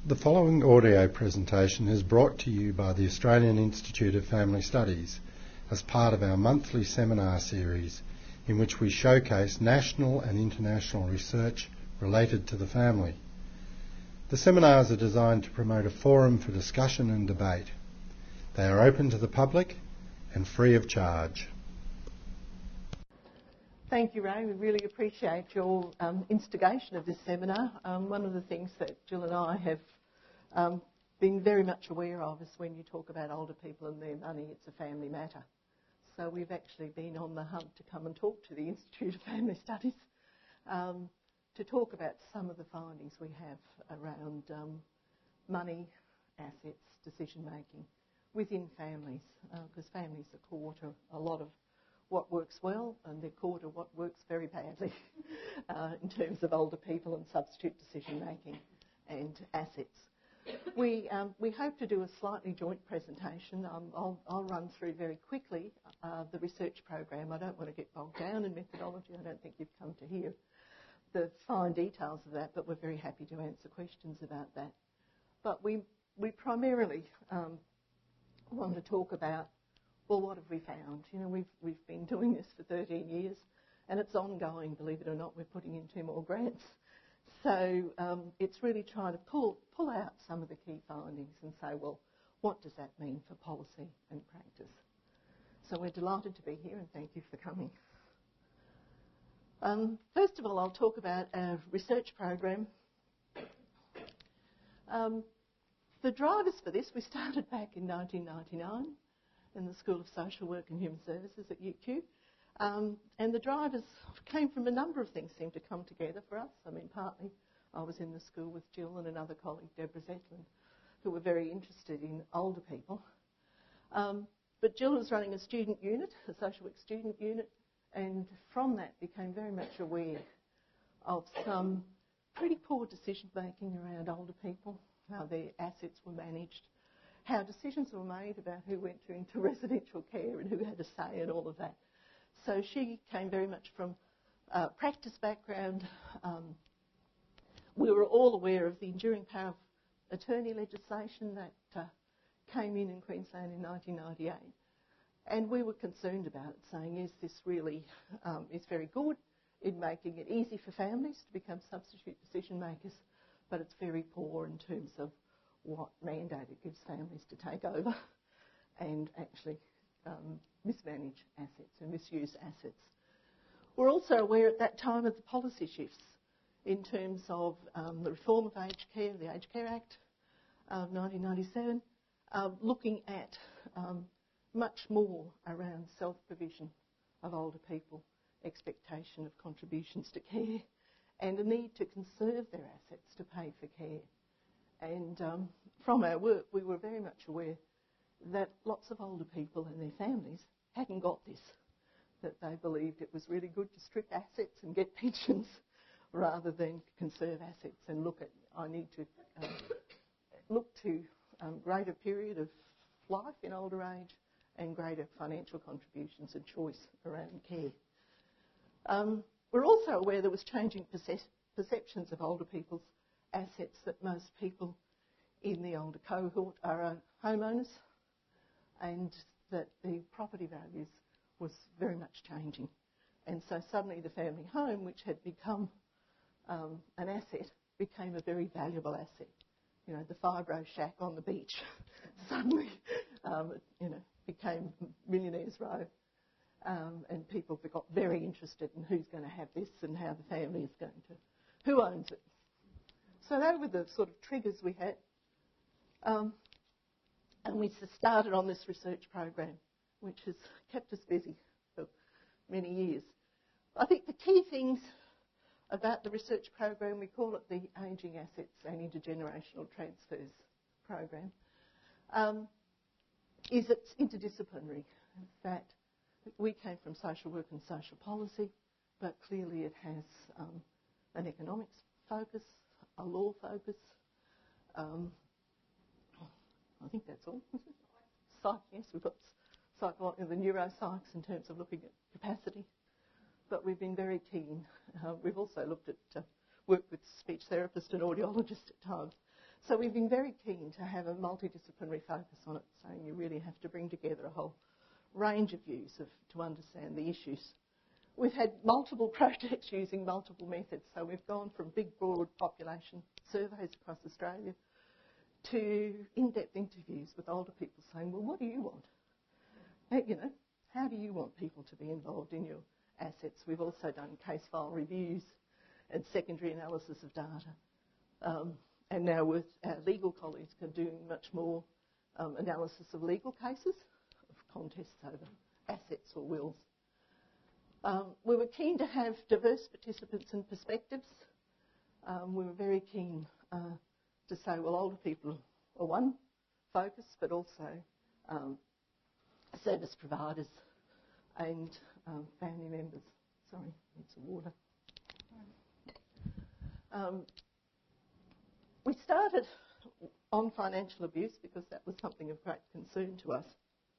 The following audio presentation is brought to you by the Australian Institute of Family Studies as part of our monthly seminar series in which we showcase national and international research related to the family. The seminars are designed to promote a forum for discussion and debate. They are open to the public and free of charge. Thank you, Ray. We really appreciate your instigation of this seminar. One of the things that Jill and I have been very much aware of is when you talk about older people and their money, it's a family matter. So we've actually been on the hunt to come and talk to the Institute of Family Studies to talk about some of the findings we have around money, assets, decision making within families, because families are core to a lot of what works well, and they're core to what works very badly in terms of older people and substitute decision making and assets. We hope to do a slightly joint presentation. I'll run through very quickly the research program. I don't want to get bogged down in methodology. I don't think you've come to hear the fine details of that, but we're very happy to answer questions about that. But we primarily want to talk about, well, what have we found? You know, we've been doing this for 13 years, and it's ongoing, believe it or not. We're putting in 2 more grants. So it's really trying to pull out some of the key findings and say, well, what does that mean for policy and practice? So we're delighted to be here, and thank you for coming. First of all, I'll talk about our research program. The drivers for this, we started back in 1999 in the School of Social Work and Human Services at UQ. And the drivers came from a number of things seemed to come together for us. I mean, partly I was in the school with Jill and another colleague, Deborah Zetland, who were very interested in older people. But Jill was running a student unit, a social work student unit, and from that became very much aware of some pretty poor decision making around older people, how their assets were managed, how decisions were made about who went into residential care and who had a say in all of that. So she came very much from a practice background. We were all aware of the enduring power of attorney legislation that came in Queensland in 1998. And we were concerned about it, saying, yes, this really is very good in making it easy for families to become substitute decision makers, but it's very poor in terms of what mandate it gives families to take over and actually mismanage assets and misuse assets. We're also aware at that time of the policy shifts in terms of the reform of aged care, the Aged Care Act of 1997, looking at much more around self-provision of older people, expectation of contributions to care, and a need to conserve their assets to pay for care. And from our work, we were very much aware that lots of older people and their families hadn't got this, that they believed it was really good to strip assets and get pensions rather than conserve assets and look to greater period of life in older age and greater financial contributions and choice around care. We're also aware there was changing perceptions of older people's assets, that most people in the older cohort are homeowners, and that the property values was very much changing. And so suddenly the family home, which had become an asset, became a very valuable asset. You know, the fibro shack on the beach suddenly, became Millionaires Row. And people got very interested in who's going to have this and how the family is going to, who owns it. So they were the sort of triggers we had. And we started on this research program, which has kept us busy for many years. I think the key things about the research program, we call it the Ageing Assets and Intergenerational Transfers program, is it's interdisciplinary. That we came from social work and social policy, but clearly it has an economics focus, a law focus. I think that's all. Psych, yes, we've got the neuropsychs in terms of looking at capacity, but we've been very keen. We've also looked at worked with speech therapists and audiologists at times. So we've been very keen to have a multidisciplinary focus on it, saying you really have to bring together a whole range of views to understand the issues. We've had multiple projects using multiple methods, so we've gone from big, broad population surveys across Australia to in-depth interviews with older people saying, well, what do you want? How do you want people to be involved in your assets? We've also done case file reviews and secondary analysis of data. And now with our legal colleagues are doing much more analysis of legal cases, of contests over assets or wills. We were keen to have diverse participants and perspectives. We were very keen to say, well, older people are one focus, but also service providers and family members. Sorry, need some water. We started on financial abuse because that was something of great concern to us.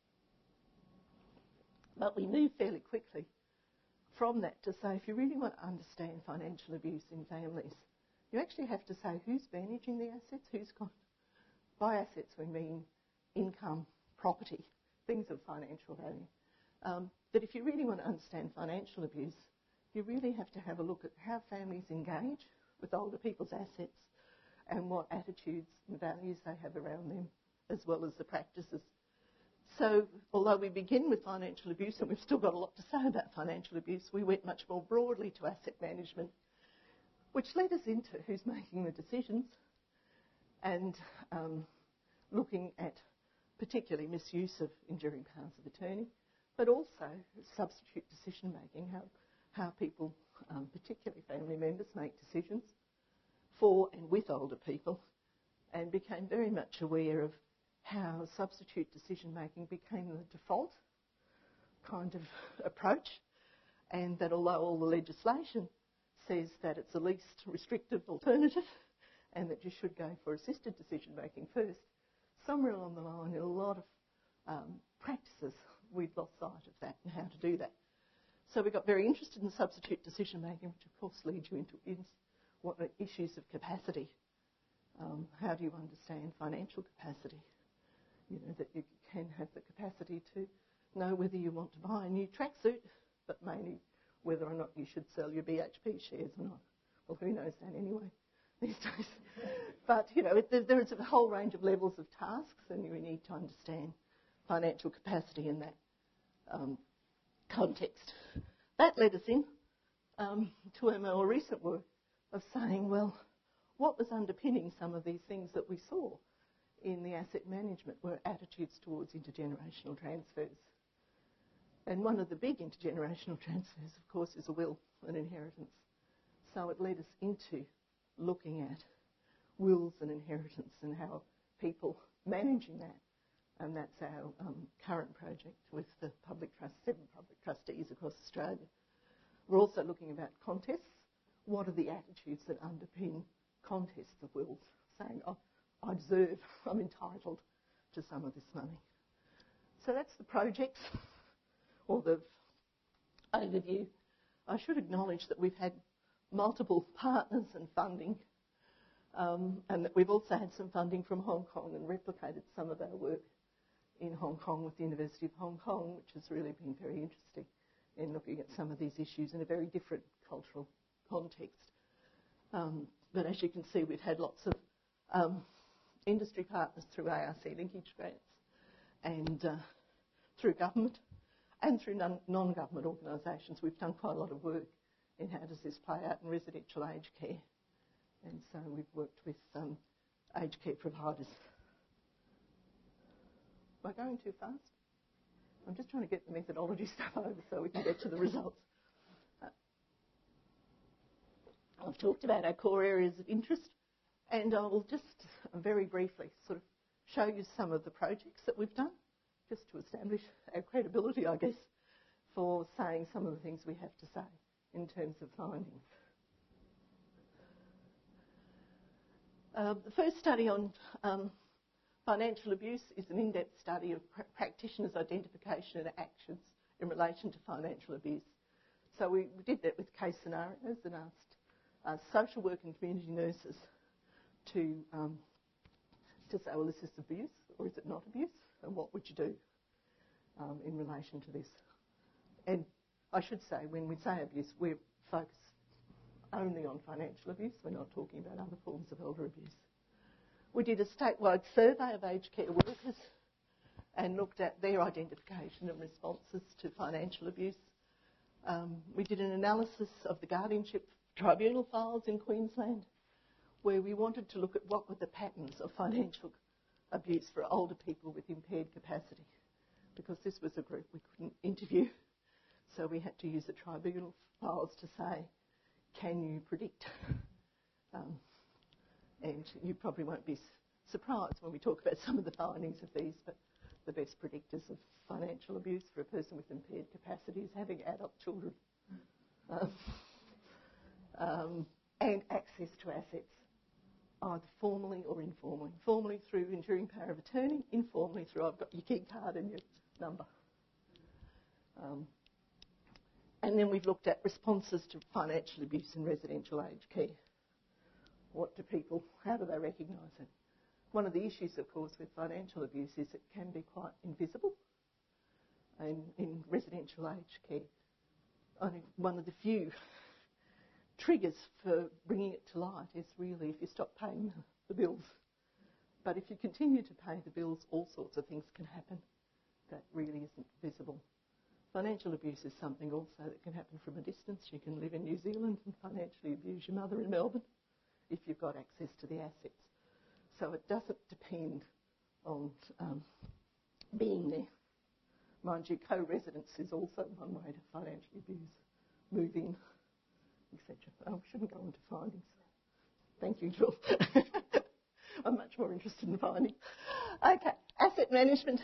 But we moved fairly quickly from that to say if you really want to understand financial abuse in families, you actually have to say who's managing the assets, who's got... By assets we mean income, property, things of financial value. But if you really want to understand financial abuse, you really have to have a look at how families engage with older people's assets and what attitudes and values they have around them, as well as the practices. So, although we begin with financial abuse, and we've still got a lot to say about financial abuse, we went much more broadly to asset management, which led us into who's making the decisions and looking at particularly misuse of enduring powers of attorney, but also substitute decision making, how people, particularly family members, make decisions for and with older people, and became very much aware of how substitute decision making became the default kind of approach, and that although all the legislation says that it's the least restrictive alternative and that you should go for assisted decision making first, somewhere along the line in a lot of practices we'd lost sight of that and how to do that. So we got very interested in substitute decision making, which of course leads you into what are issues of capacity. How do you understand financial capacity? That you can have the capacity to know whether you want to buy a new tracksuit, but mainly whether or not you should sell your BHP shares or not. Well, who knows that anyway these days? But, there is a whole range of levels of tasks, and you need to understand financial capacity in that context. That led us in to a more recent work of saying, well, what was underpinning some of these things that we saw in the asset management were attitudes towards intergenerational transfers. And one of the big intergenerational transfers, of course, is a will and inheritance. So it led us into looking at wills and inheritance and how people managing that. And that's our current project with the 7 public trustees across Australia. We're also looking about contests. What are the attitudes that underpin contests of wills? Saying, oh, I deserve, I'm entitled to some of this money. So that's the project, or the overview. I should acknowledge that we've had multiple partners and funding, and that we've also had some funding from Hong Kong and replicated some of our work in Hong Kong with the University of Hong Kong, which has really been very interesting in looking at some of these issues in a very different cultural context. But as you can see, we've had lots of industry partners through ARC linkage grants and through government and through non-government organisations. We've done quite a lot of work in how does this play out in residential aged care. And so we've worked with aged care providers. Am I going too fast? I'm just trying to get the methodology stuff over so we can get to the results. I've talked about our core areas of interest, and I will just very briefly sort of show you some of the projects that we've done, just to establish our credibility, I guess, for saying some of the things we have to say in terms of findings. The first study on financial abuse is an in-depth study of practitioners' identification and actions in relation to financial abuse. So we did that with case scenarios and asked social work and community nurses to to say, well, is this abuse or is it not abuse? And what would you do in relation to this? And I should say, when we say abuse, we're focused only on financial abuse. We're not talking about other forms of elder abuse. We did a statewide survey of aged care workers and looked at their identification and responses to financial abuse. We did an analysis of the guardianship tribunal files in Queensland, where we wanted to look at what were the patterns of financial abuse for older people with impaired capacity, because this was a group we couldn't interview. So we had to use the tribunal files to say, can you predict? And you probably won't be surprised when we talk about some of the findings of these, but the best predictors of financial abuse for a person with impaired capacity is having adult children and access to assets, either formally or informally. Formally through enduring power of attorney, informally through I've got your key card and your number. And then we've looked at responses to financial abuse in residential aged care. How do they recognise it? One of the issues, of course, with financial abuse is it can be quite invisible. And in residential aged care, only one of the few triggers for bringing it to light is really if you stop paying the bills. But if you continue to pay the bills, all sorts of things can happen that really isn't visible. Financial abuse is something also that can happen from a distance. You can live in New Zealand and financially abuse your mother in Melbourne if you've got access to the assets. So it doesn't depend on being there. Mind you, co-residence is also one way to financially abuse, moving, etc. Oh, we shouldn't go into findings. Thank you, Jill. I'm much more interested in findings. Okay, asset management.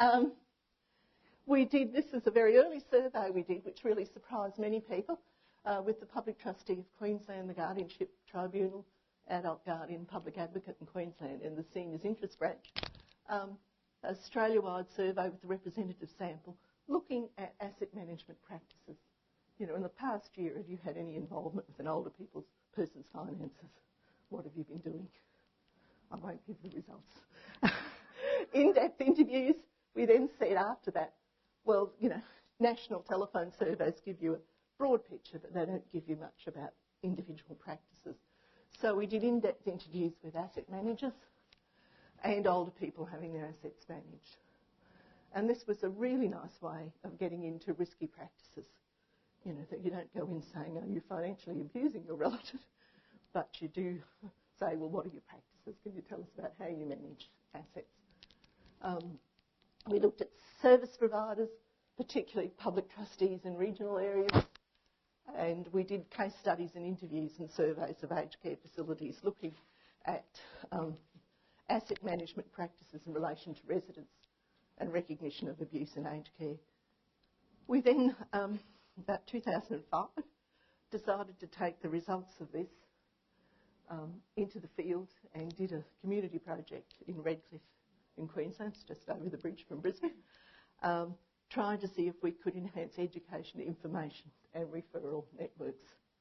This is a very early survey we did, which really surprised many people, with the Public Trustee of Queensland, the Guardianship Tribunal, Adult Guardian, Public Advocate in Queensland, and the Seniors Interest Branch. Australia-wide survey with a representative sample looking at asset management practices. You know, in the past year, have you had any involvement with an older person's finances? What have you been doing? I won't give the results. In-depth interviews. We then said after that, well, you know, national telephone surveys give you a broad picture, but they don't give you much about individual practices. So we did in-depth interviews with asset managers and older people having their assets managed. And this was a really nice way of getting into risky practices. You know, that you don't go in saying, are you financially abusing your relative? But you do say, well, what are your practices? Can you tell us about how you manage assets? We looked at service providers, particularly public trustees in regional areas, and we did case studies and interviews and surveys of aged care facilities looking at asset management practices in relation to residents and recognition of abuse in aged care. We then, about 2005, decided to take the results of this into the field and did a community project in Redcliffe in Queensland, just over the bridge from Brisbane, trying to see if we could enhance education, information and referral networks.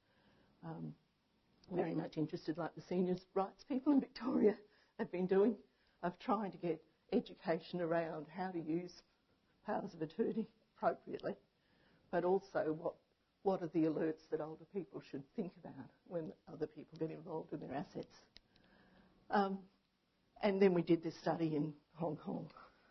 Very much interested, like the seniors' rights people in Victoria have been doing, of trying to get education around how to use powers of attorney appropriately, but also what are the alerts that older people should think about when other people get involved in their assets. And then we did this study in Hong Kong.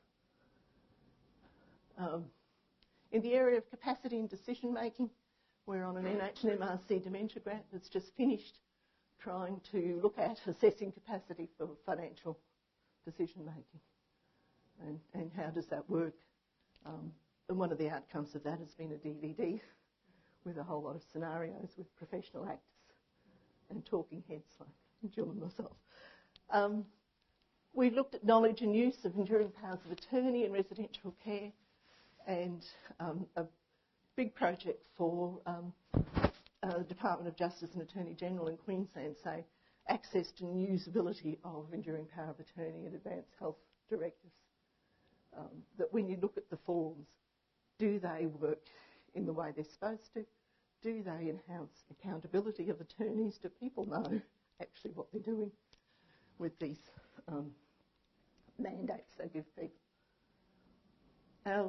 In the area of capacity and decision making, we're on an NHMRC dementia grant that's just finished, trying to look at assessing capacity for financial decision making and how does that work. And one of the outcomes of that has been a DVD with a whole lot of scenarios with professional actors and talking heads like Jill and myself. We looked at knowledge and use of enduring powers of attorney in residential care, and a big project for the Department of Justice and Attorney General in Queensland, say, access to and usability of enduring power of attorney and advanced health directives. That when you look at the forms, do they work in the way they're supposed to? Do they enhance accountability of attorneys? Do people know actually what they're doing with these mandates they give people. Our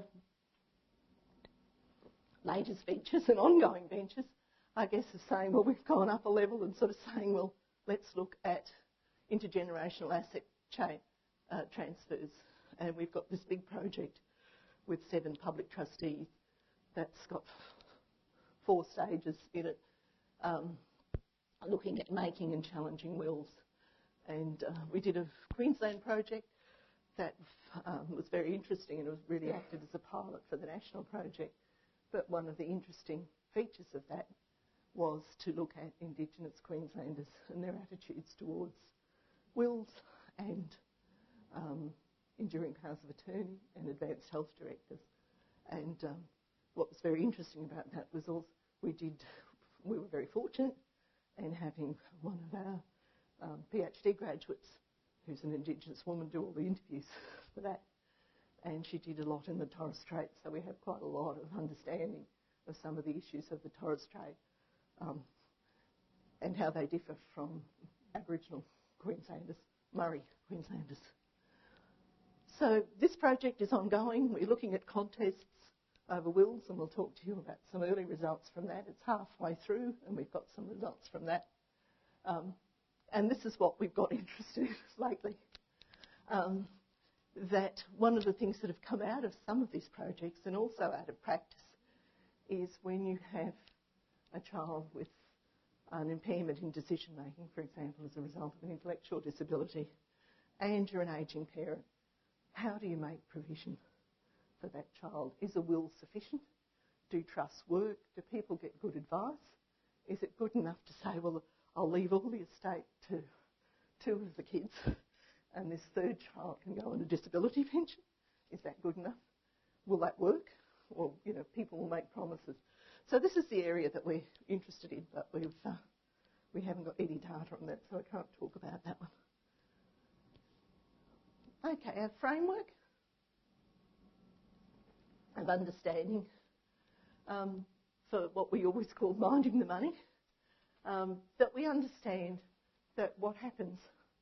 latest ventures and ongoing ventures, I guess, are saying, well, we've gone up a level and sort of saying, well, let's look at intergenerational asset chain transfers. And we've got this big project with 7 public trustees that's got 4 stages in it, looking at making and challenging wills. And we did a Queensland project that was very interesting, and it was really acted as a pilot for the national project. But one of the interesting features of that was to look at Indigenous Queenslanders and their attitudes towards wills and enduring powers of attorney and advanced health directives. And what was very interesting about that was also we were very fortunate in having one of our PhD graduates, who's an Indigenous woman, do all the interviews for that. And she did a lot in the Torres Strait, so we have quite a lot of understanding of some of the issues of the Torres Strait and how they differ from Aboriginal Queenslanders, Murri Queenslanders. So this project is ongoing. We're looking at contests over wills, and we'll talk to you about some early results from that. It's halfway through, and we've got some results from that. And this is what we've got interested in lately. That one of the things that have come out of some of these projects and also out of practice is when you have a child with an impairment in decision making, for example, as a result of an intellectual disability, and you're an ageing parent, how do you make provision for that child? Is a will sufficient? Do trusts work? Do people get good advice? Is it good enough to say, well, I'll leave all the estate to 2 of the kids and this 3rd child can go on a disability pension? Is that good enough? Will that work? Or, people will make promises. So this is the area that we're interested in, but we haven't got any data on that, so I can't talk about that one. Okay, our framework of understanding for what we always call minding the money, that we understand that what happens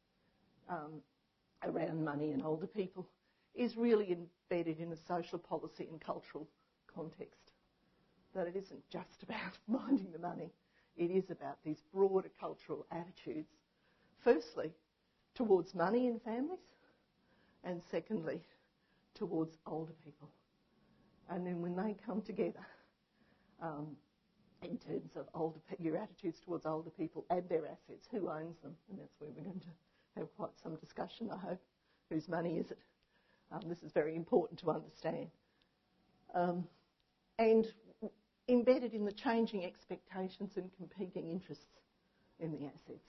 around money and older people is really embedded in a social policy and cultural context. That it isn't just about minding the money, it is about these broader cultural attitudes, firstly, towards money in families, and secondly, towards older people. And then when they come together, in terms of your attitudes towards older people and their assets, who owns them, and that's where we're going to have quite some discussion, I hope. Whose money is it? This is very important to understand. And embedded in the changing expectations and competing interests in the assets.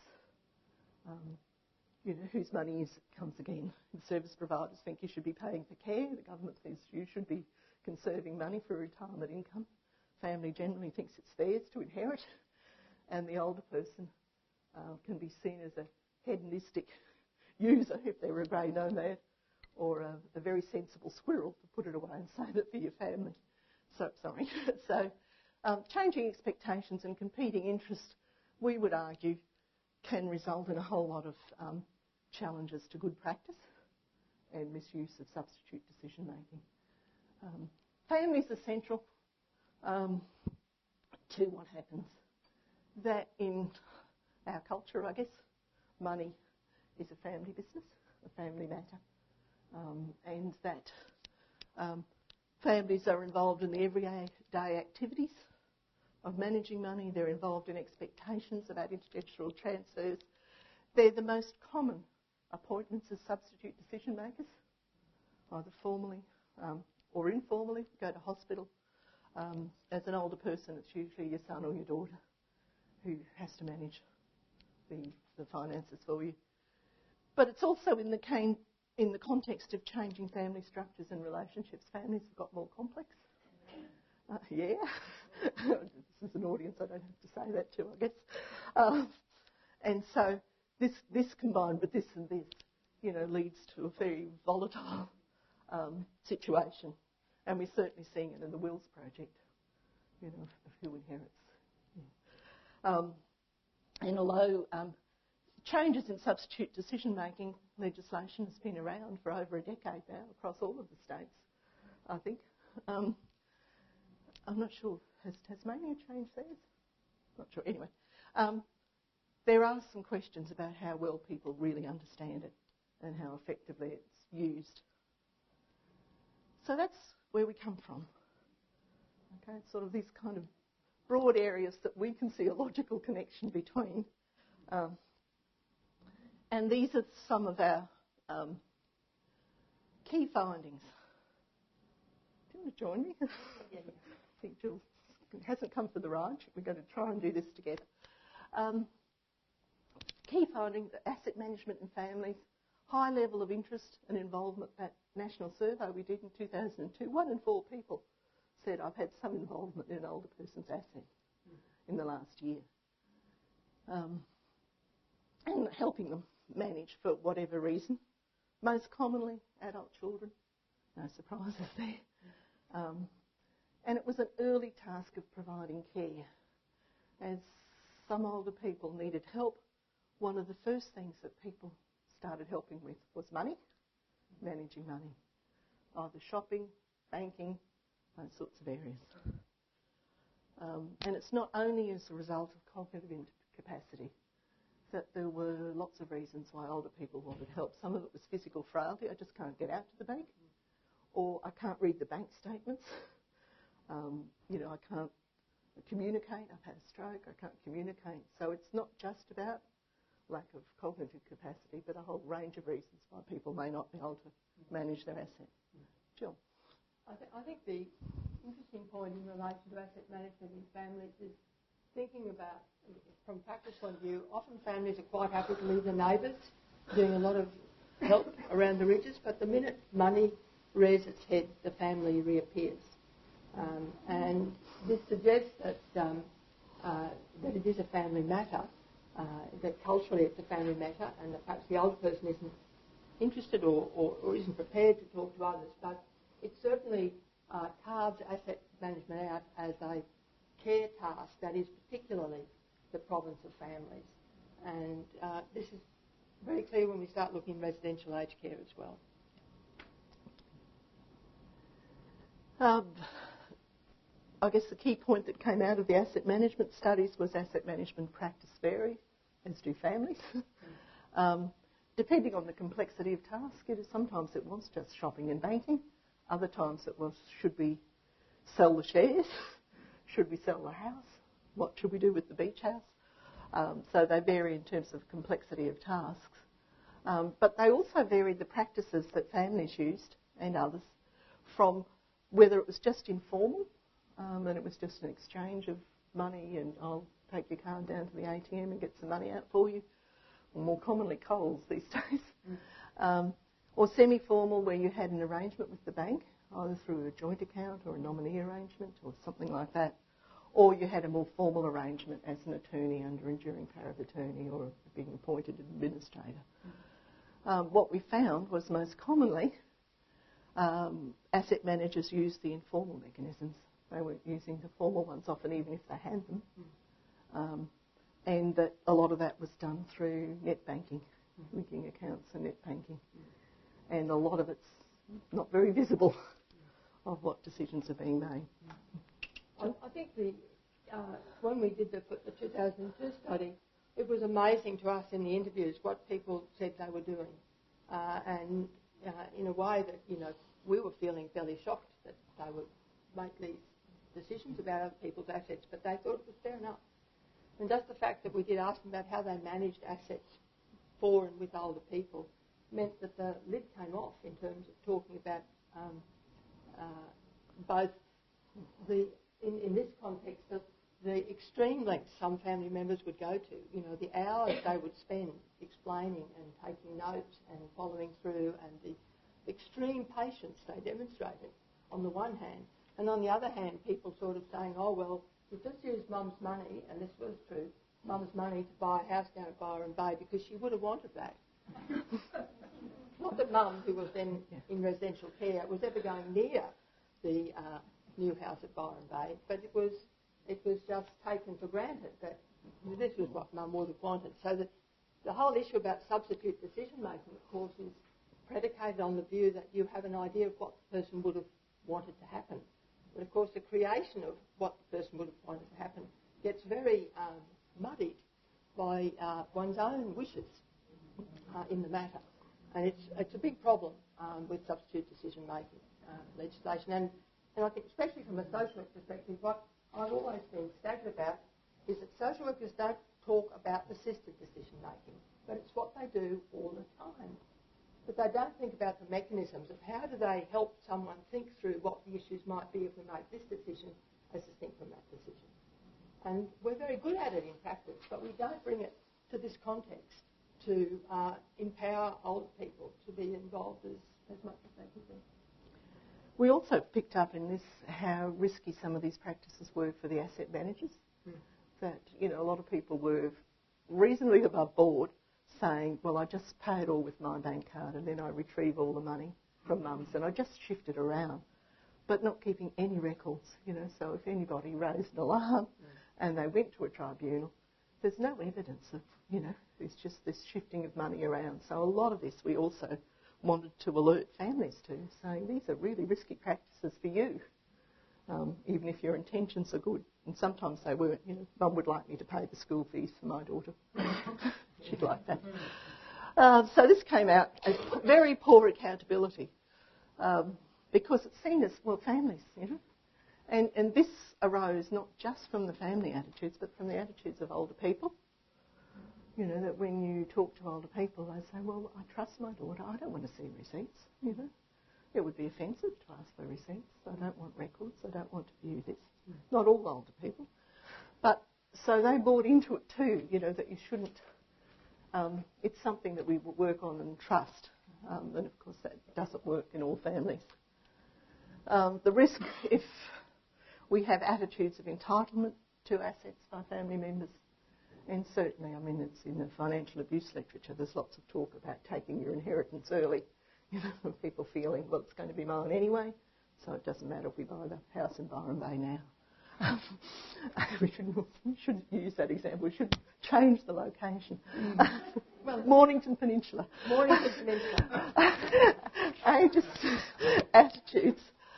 Whose money is it comes again. The service providers think you should be paying for care. The government thinks you should be conserving money for retirement income. Family generally thinks it's theirs to inherit. And the older person can be seen as a hedonistic user if they're a grey nomad, or a very sensible squirrel to put it away and save it for your family. So changing expectations and competing interests, we would argue, can result in a whole lot of challenges to good practice and misuse of substitute decision making. Families are central to what happens. That in our culture, I guess, money is a family business, a family matter, and that families are involved in the everyday activities of managing money. They're involved in expectations about intergenerational transfers. They're the most common appointments as substitute decision makers, either formally or informally. Go to hospital. As an older person, it's usually your son or your daughter who has to manage the finances for you. But it's also in the context of changing family structures and relationships. Families have got more complex. Yeah. This is an audience I don't have to say that to, I guess. And so this combined with this and this, leads to a very volatile situation. And we're certainly seeing it in the Wills Project, of who inherits. And although changes in substitute decision-making legislation has been around for over a decade now across all of the states, I think. I'm not sure, has Tasmania changed theirs? Not sure. Anyway, there are some questions about how well people really understand it and how effectively it's used. So that's where we come from. Okay, it's sort of these kind of broad areas that we can see a logical connection between. And these are some of our key findings. Do you want to join me? I think Jill hasn't come for the ride. We're going to try and do this together. Key finding that asset management in families, high level of interest and involvement. That national survey we did in 2002, 1 in 4 people said, I've had some involvement in an older person's asset in the last year. And helping them manage for whatever reason. Most commonly, adult children. No surprises there. And it was an early task of providing care. As some older people needed help, one of the first things that people started helping with was money, managing money. Either shopping, banking, those sorts of areas. And it's not only as a result of cognitive incapacity that there were lots of reasons why older people wanted help. Some of it was physical frailty. I just can't get out to the bank. Or I can't read the bank statements. I can't communicate. I've had a stroke. I can't communicate. So it's not just about lack of cognitive capacity, but a whole range of reasons why people may not be able to manage their asset. Jill? I think the interesting point in relation to asset management in families is thinking about, from a practice point of view, often families are quite happy to leave the neighbours doing a lot of help around the ridges, but the minute money rears its head, the family reappears. And this suggests that it is a family matter, that culturally it's a family matter, and that perhaps the older person isn't interested or isn't prepared to talk to others, but it certainly carves asset management out as a care task that is particularly the province of families. And this is very clear when we start looking at residential aged care as well. I guess the key point that came out of the asset management studies was asset management practice varied, as do families. Depending on the complexity of task, sometimes it was just shopping and banking. Other times it was, should we sell the shares? Should we sell the house? What should we do with the beach house? So they vary in terms of complexity of tasks. But they also varied the practices that families used and others from whether it was just informal and it was just an exchange of money and I'll take your card down to the ATM and get some money out for you, or more commonly Coles these days, or semi-formal where you had an arrangement with the bank, either through a joint account or a nominee arrangement or something like that, or you had a more formal arrangement as an attorney under enduring power of attorney or being appointed administrator. What we found was most commonly asset managers used the informal mechanisms. They weren't using the formal ones often, even if they had them. And that a lot of that was done through net banking, linking accounts and net banking. And a lot of it's not very visible of what decisions are being made. I think when we did the 2002 study, it was amazing to us in the interviews what people said they were doing. And in a way that, we were feeling fairly shocked that they would make these decisions about other people's assets, but they thought it was fair enough. And just the fact that we did ask them about how they managed assets for and with older people meant that the lid came off in terms of talking about both in this context, the extreme lengths some family members would go to, the hours they would spend explaining and taking notes and following through, and the extreme patience they demonstrated on the one hand, and on the other hand, people sort of saying, oh, well, we just used Mum's money, and this was true, Mum's money to buy a house down at Byron Bay because she would have wanted that. Not that Mum, who was then in residential care, was ever going near the new house at Byron Bay, but it was just taken for granted that this was what Mum would have wanted. So that The whole issue about substitute decision making, of course, is predicated on the view that you have an idea of what the person would have wanted to happen. But of course, the creation of what the person would have wanted to happen gets very muddied by one's own wishes in the matter. And it's a big problem with substitute decision-making legislation. And I think, especially from a social work perspective, what I've always been staggered about is that social workers don't talk about assisted decision-making, but it's what they do all the time. But they don't think about the mechanisms of how do they help someone think through what the issues might be if we make this decision as distinct from that decision. And we're very good at it in practice, but we don't bring it to this context to empower older people to be involved as much as they could be. We also picked up in this how risky some of these practices were for the asset managers. That, a lot of people were reasonably above board saying, well, I just pay it all with my bank card and then I retrieve all the money from mums and I just shift it around, but not keeping any records, so if anybody raised an alarm and they went to a tribunal, there's no evidence of, it's just this shifting of money around. So a lot of this we also wanted to alert families to, saying these are really risky practices for you, even if your intentions are good. And sometimes they weren't. Mum would like me to pay the school fees for my daughter. She'd like that. So this came out as very poor accountability because it's seen as, well, families, And this arose not just from the family attitudes, but from the attitudes of older people. That when you talk to older people, they say, well, I trust my daughter. I don't want to see receipts, It would be offensive to ask for receipts. I don't want records. I don't want to view this. Not all older people. But so they bought into it too, that you shouldn't. It's something that we work on and trust. And of course that doesn't work in all families. The risk if we have attitudes of entitlement to assets by family members, and certainly, it's in the financial abuse literature, there's lots of talk about taking your inheritance early, people feeling, well, it's going to be mine anyway, so it doesn't matter if we buy the house in Byron Bay now. We shouldn't use that example. We should change the location. Mornington Peninsula. Ageist attitudes.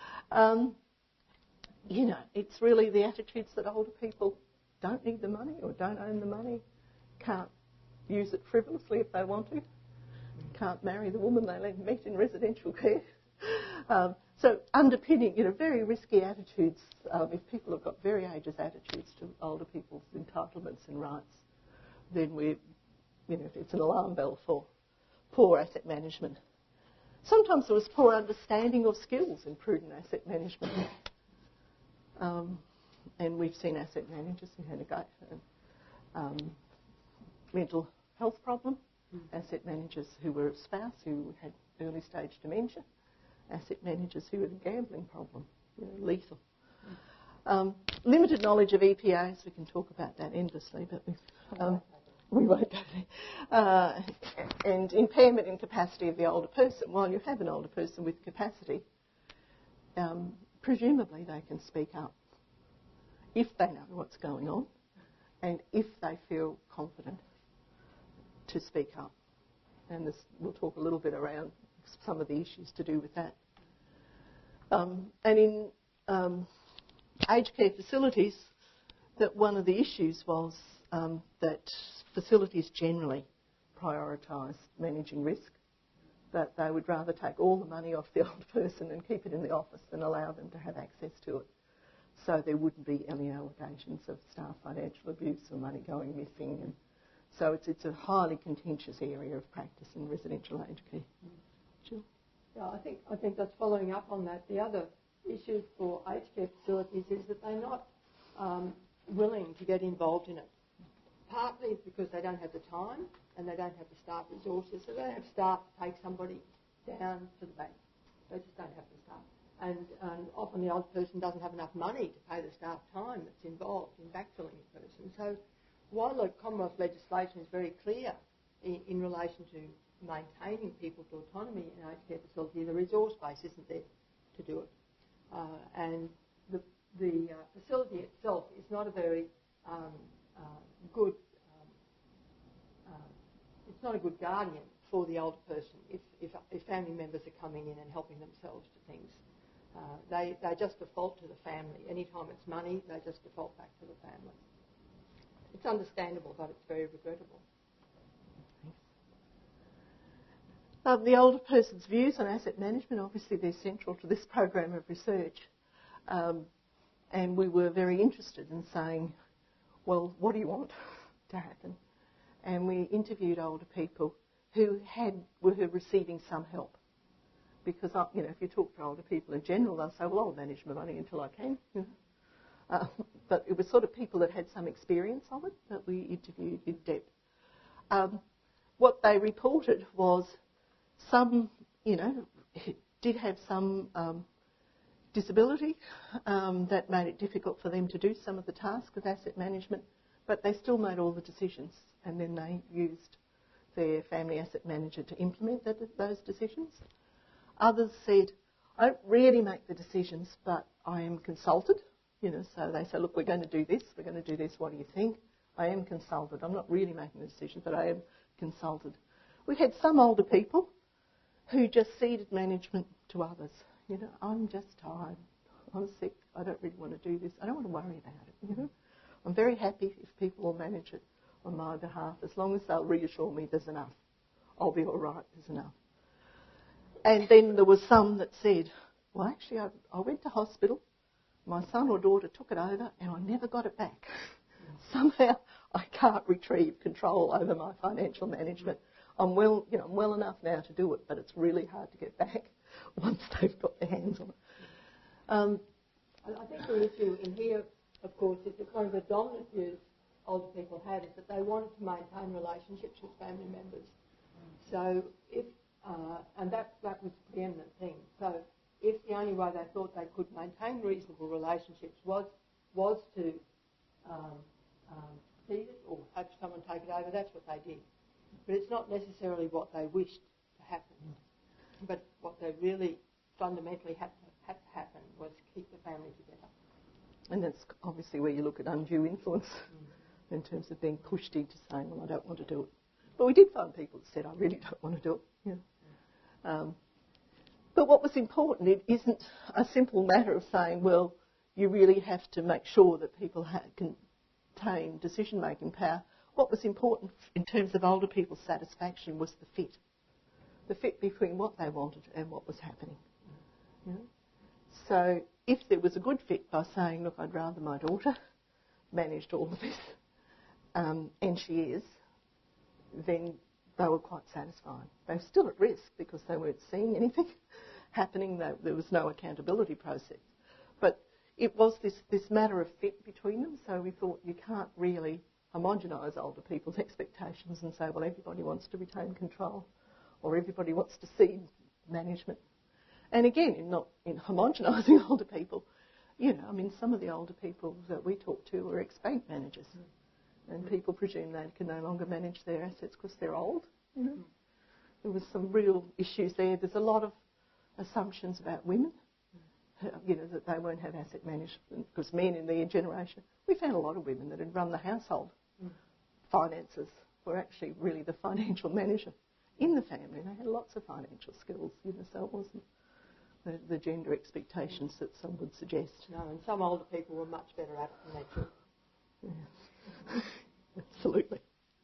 It's really the attitudes that older people don't need the money or don't own the money, can't use it frivolously if they want to, can't marry the woman they met in residential care. So underpinning, very risky attitudes. If people have got very ageist attitudes to older people's entitlements and rights, then it's an alarm bell for poor asset management. Sometimes there was poor understanding of skills in prudent asset management. And we've seen asset managers who had a mental health problem, asset managers who were a spouse who had early stage dementia, asset managers who had a gambling problem, lethal. Limited knowledge of EPAs, we can talk about that endlessly, but we won't go there. And impairment in capacity of the older person. While you have an older person with capacity, presumably they can speak up if they know what's going on and if they feel confident to speak up. And we'll talk a little bit around some of the issues to do with that. And in aged care facilities, that one of the issues was that facilities generally prioritise managing risk, that they would rather take all the money off the old person and keep it in the office than allow them to have access to it. So there wouldn't be any allegations of staff financial abuse or money going missing. And so it's a highly contentious area of practice in residential aged care. Jill? Yeah, I think that's following up on that. The other issue for aged care facilities is that they're not willing to get involved in it. Partly because they don't have the time and they don't have the staff resources. So they don't have staff to take somebody down to the bank. They just don't have the staff. And often the old person doesn't have enough money to pay the staff time that's involved in backfilling the person. So while the Commonwealth legislation is very clear in relation to maintaining people's autonomy in aged care facility, the resource base isn't there to do it. And the facility itself is not a very good not a good guardian for the older person if family members are coming in and helping themselves to things. They just default to the family. Anytime it's money, they just default back to the family. It's understandable, but it's very regrettable. The older person's views on asset management, obviously they're central to this program of research. And we were very interested in saying, well, what do you want to happen? And we interviewed older people who were receiving some help. Because, if you talk to older people in general, they'll say, well, I'll manage my money until I can. But it was sort of people that had some experience of it that we interviewed in depth. What they reported was some, did have some disability that made it difficult for them to do some of the tasks of asset management, but they still made all the decisions, and then they used their family asset manager to implement those decisions. Others said, I don't really make the decisions, but I am consulted. So they say, look, we're going to do this, what do you think? I am consulted. I'm not really making the decision, but I am consulted. We had some older people who just ceded management to others. I'm just tired, I'm sick, I don't really want to do this, I don't want to worry about it. I'm very happy if people will manage it on my behalf, as long as they'll reassure me there's enough. I'll be all right, there's enough. And then there was some that said, well, actually, I went to hospital, my son or daughter took it over, and I never got it back. Somehow I can't retrieve control over my financial management. I'm well enough now to do it, but it's really hard to get back once they've got their hands on it. I think the issue in here, of course, is that one of the dominant views older people had is that they wanted to maintain relationships with family members. So and that was the preeminent thing. So if the only way they thought they could maintain reasonable relationships was to cede it or have someone take it over, that's what they did. But it's not necessarily what they wished to happen. But what they really fundamentally had to happen was keep the family together. And that's obviously where you look at undue influence in terms of being pushed into saying, well, I don't want to do it. But we did find people that said, I really don't want to do it. But what was important, it isn't a simple matter of saying, well, you really have to make sure that people contain decision-making power. What was important in terms of older people's satisfaction was the fit between what they wanted and what was happening. So if there was a good fit by saying, look, I'd rather my daughter managed all of this, and she is, then they were quite satisfied. They were still at risk because they weren't seeing anything happening. There was no accountability process. But it was this matter of fit between them, so we thought you can't really homogenise older people's expectations and say, well, everybody wants to retain control or everybody wants to cede management. And again, in homogenising older people, some of the older people that we talked to were ex-bank managers. And people presume they can no longer manage their assets because they're old. There was some real issues there. There's a lot of assumptions about women, that they won't have asset management because men in their generation, we found a lot of women that had run the household finances were actually really the financial manager in the family. They had lots of financial skills, so it wasn't the gender expectations that some would suggest. No, and some older people were much better at it than they should. Yeah. Absolutely.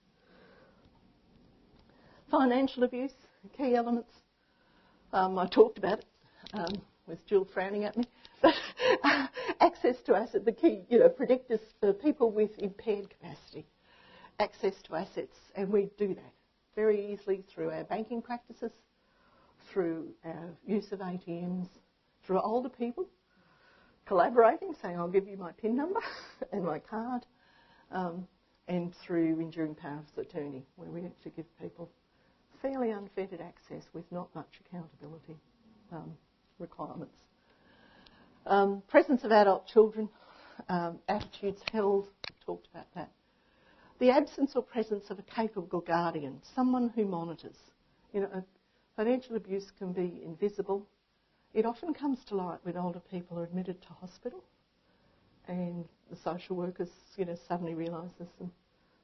Financial abuse, key elements. I talked about it with Jill frowning at me. But access to asset, the key, predictors for people with impaired capacity. Access to assets, and we do that very easily through our banking practices, through our use of ATMs, through older people collaborating, saying I'll give you my PIN number and my card, and through enduring powers of attorney, where we actually give people fairly unfettered access with not much accountability requirements. Presence of adult children, attitudes held, we've talked about that. The absence or presence of a capable guardian, someone who monitors. Financial abuse can be invisible. It often comes to light when older people are admitted to hospital and the social workers, suddenly realise there's some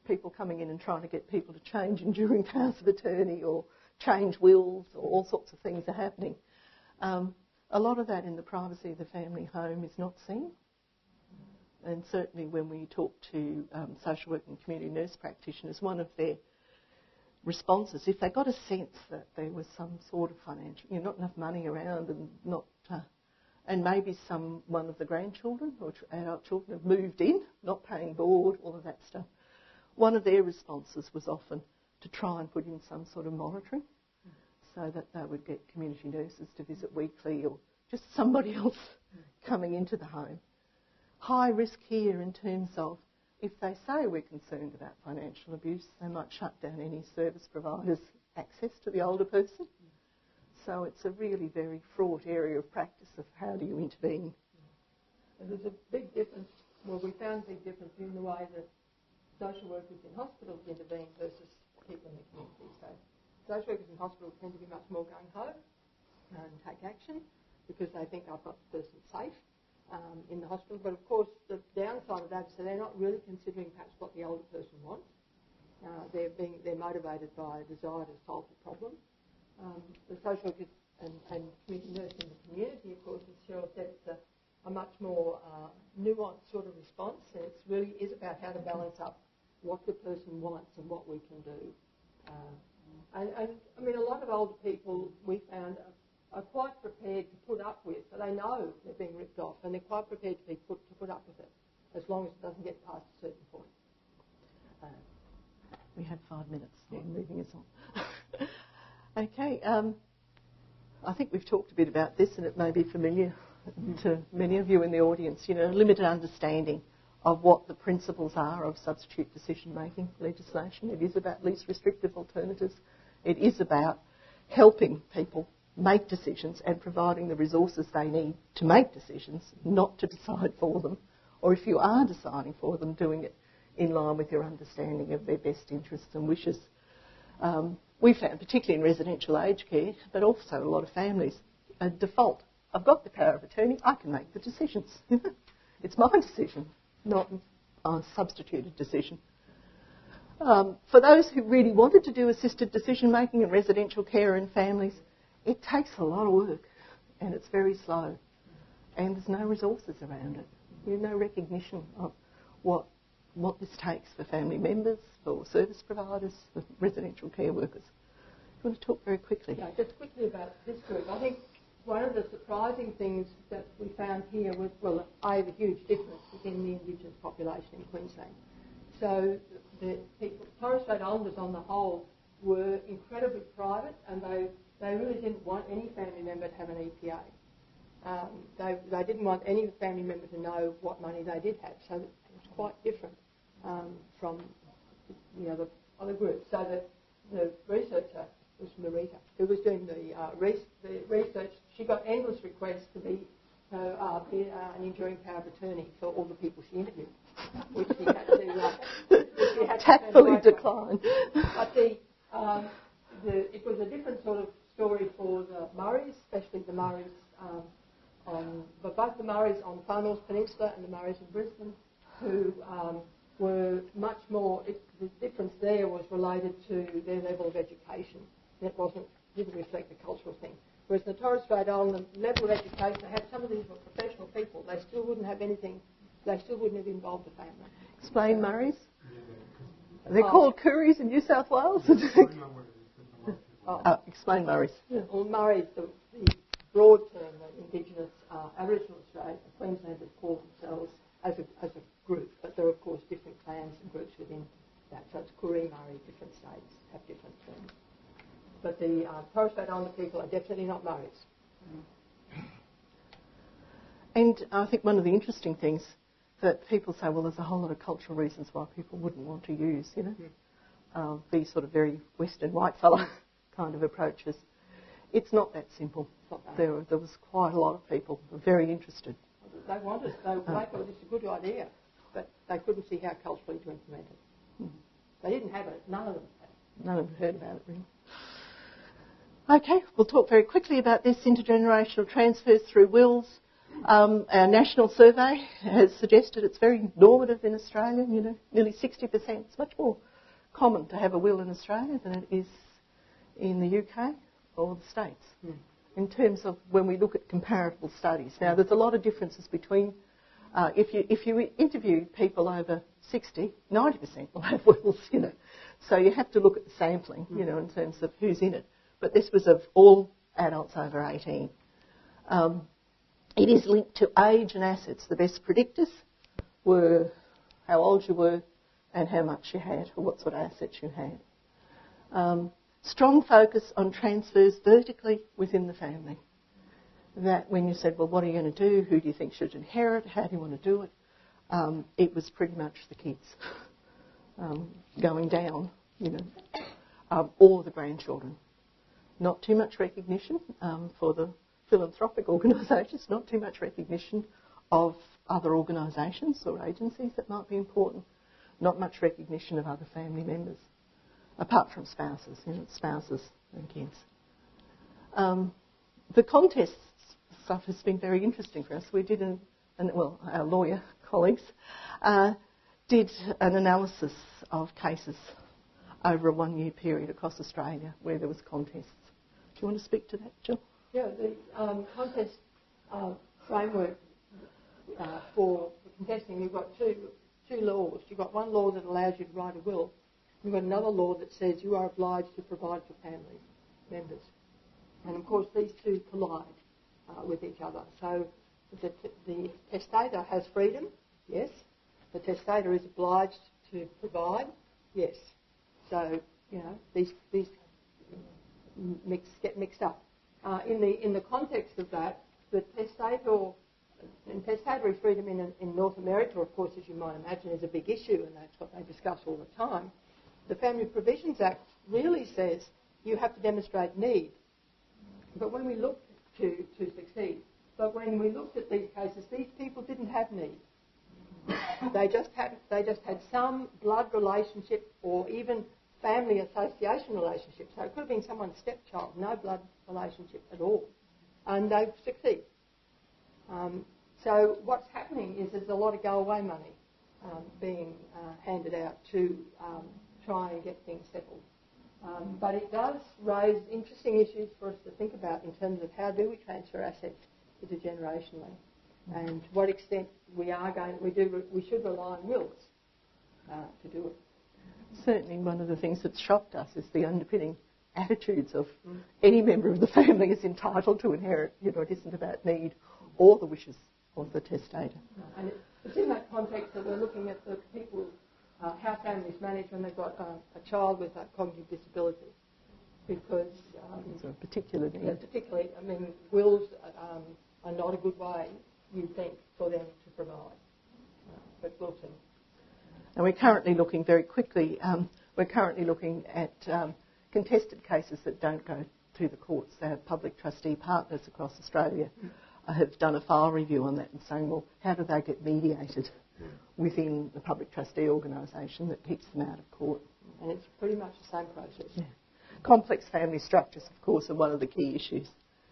people coming in and trying to get people to change enduring powers of attorney or change wills, or all sorts of things are happening. A lot of that in the privacy of the family home is not seen. And certainly when we talk to social work and community nurse practitioners, one of their responses, if they got a sense that there was some sort of financial, not enough money around and not, and maybe one of the grandchildren or adult children have moved in, not paying board, all of that stuff, one of their responses was often to try and put in some sort of monitoring so that they would get community nurses to visit weekly or just somebody else coming into the home. High risk here in terms of if they say we're concerned about financial abuse, they might shut down any service provider's access to the older person. So it's a really very fraught area of practice of how do you intervene. And there's a big difference, we found a big difference in the way that social workers in hospitals intervene versus people in the community. So social workers in hospitals tend to be much more gung-ho and take action because they think I've got the person safe in the hospital. But of course, the downside of that is that they're not really considering perhaps what the older person wants. They're motivated by a desire to solve the problem. The social workers and community nurse in the community, of course, as Cheryl said, it's a much more nuanced sort of response, and it really is about how to balance up what the person wants and what we can do. And I mean, a lot of older people we found are quite prepared to put up with, so they know they're being ripped off, and they're quite prepared to put up with it as long as it doesn't get past a certain point. We had 5 minutes, moving us on. Okay, I think we've talked a bit about this, and it may be familiar to many of you in the audience, limited understanding of what the principles are of substitute decision-making legislation. It is about least restrictive alternatives. It is about helping people make decisions and providing the resources they need to make decisions, not to decide for them. Or if you are deciding for them, doing it in line with your understanding of their best interests and wishes. We found, particularly in residential aged care, but also a lot of families, a default. I've got the power of attorney, I can make the decisions. It's my decision, not a substituted decision. For those who really wanted to do assisted decision making in residential care and families, it takes a lot of work and it's very slow. And there's no resources around it. There's no recognition of what this takes for family members, for service providers, for residential care workers. You want to talk very quickly? Yeah, just quickly about this group. I think one of the surprising things that we found here was, I have a huge difference within the Indigenous population in Queensland. So the people, Torres Strait Islanders on the whole, were incredibly private, and they really didn't want any family member to have an EPA. They didn't want any family member to know what money they did have, so it was quite different from the other groups. So the researcher was Marita, who was doing the research. She got endless requests to be an enduring power of attorney for all the people she interviewed, which she had to tactfully decline. But it was a different sort of story for the Murrays, especially the Murrays but both the Murrays on Far North Peninsula and the Murrays in Brisbane, who were much more. The difference there was related to their level of education. It didn't reflect the cultural thing. Whereas in the Torres Strait Islander level of education, they had some of these were professional people. They still wouldn't have anything. They still wouldn't have involved the family. Explain Murrays. They're called Kooris in New South Wales. Explain Murrays. Yeah. Well, Murrays, the broad term that Indigenous Aboriginal Australia, Queenslanders call themselves as a group, but there are of course different clans and groups within that. So it's Koori Murray. Different states have different terms. But the Torres Strait Islander people are definitely not Murrays. And I think one of the interesting things that people say, there's a whole lot of cultural reasons why people wouldn't want to use, these sort of very Western white fella kind of approaches. It's not that simple. There was quite a lot of people who were very interested. They wanted, they thought it was a good idea, but they couldn't see how culturally to implement it. Mm. They didn't have it. None of them had it. None of them heard about it, really. Okay, we'll talk very quickly about this. Intergenerational transfers through wills. Our national survey has suggested it's very normative in Australia. You know, nearly 60%. It's much more common to have a will in Australia than it is in the UK or the States. In terms of when we look at comparable studies. Now, there's a lot of differences between, if you interview people over 60, 90% will have wills, you know. So you have to look at the sampling, you know, in terms of who's in it. But this was of all adults over 18. It is linked to age and assets. The best predictors were how old you were and how much you had, or what sort of assets you had. Strong focus on transfers vertically within the family. That when you said, well, what are you going to do? Who do you think should inherit? How do you want to do it? It was pretty much the kids going down, you know, or the grandchildren. Not too much recognition for the philanthropic organisations, not too much recognition of other organisations or agencies that might be important, not much recognition of other family members, apart from spouses, you know, spouses and kids. The contest stuff has been very interesting for us. We did our lawyer colleagues did an analysis of cases over a 1-year period across Australia where there was contests. Do you want to speak to that, Jill? Yeah, the contest framework for contesting, you've got two laws. You've got one law that allows you to write a will. You've got another law that says you are obliged to provide for family members. And of course these two collide with each other. So the testator has freedom, yes. The testator is obliged to provide, yes. So, you know, these get mixed up. In the context of that, the testator and testatory freedom in North America, of course, as you might imagine, is a big issue, and that's what they discuss all the time. The Family Provisions Act really says you have to demonstrate need. But when we look to succeed, but when we looked at these cases, these people didn't have need. They just had some blood relationship or even family association relationship. So it could have been someone's stepchild, no blood relationship at all, and they've succeeded. So what's happening is there's a lot of go-away money being handed out to try and get things settled. But it does raise interesting issues for us to think about in terms of how do we transfer assets intergenerationally, and to what extent we should rely on wills to do it. Certainly one of the things that's shocked us is the underpinning attitudes of any member of the family is entitled to inherit. You know, it isn't about need or the wishes of the testator. And it's in that context that we're looking at the people, how families manage when they've got a child with a cognitive disability. Because it's a particular need. Yeah, particularly, I mean, wills are not a good way, you think, for them to provide. But we'll see. And we're currently looking very quickly, at contested cases that don't go to the courts. Our public trustee partners across Australia have done a file review on that and saying, well, how do they get mediated within the public trustee organisation that keeps them out of court? And it's pretty much the same process. Yeah. Complex family structures, of course, are one of the key issues.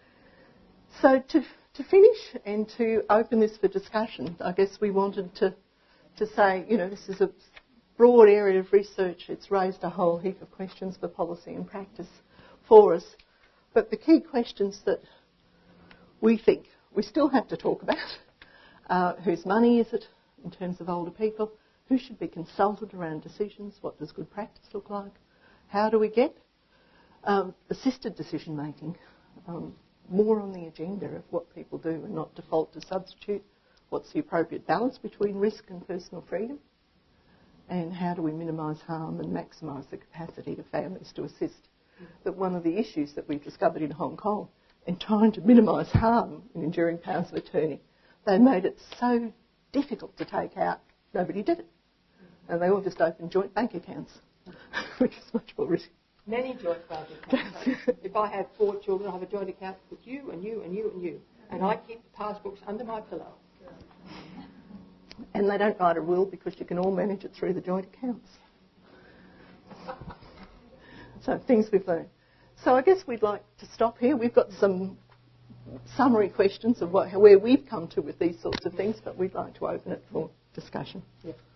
So to finish and to open this for discussion, I guess we wanted to say, you know, this is a broad area of research. It's raised a whole heap of questions for policy and practice for us. But the key questions that we think we still have to talk about, whose money is it in terms of older people? Who should be consulted around decisions? What does good practice look like? How do we get assisted decision making more on the agenda of what people do and not default to substitute? What's the appropriate balance between risk and personal freedom? And how do we minimise harm and maximise the capacity of families to assist? That one of the issues that we've discovered in Hong Kong in trying to minimise harm in enduring powers of attorney, they made it so difficult to take out, nobody did it. And they all just opened joint bank accounts, which is much more risky. Many joint bank accounts. If I have 4 children, I have a joint account with you and you and you and you. And I keep the passbooks under my pillow. And they don't write a will because you can all manage it through the joint accounts. So things we've learned. So I guess we'd like to stop here. We've got some summary questions of where we've come to with these sorts of things, but we'd like to open it for discussion. Yeah.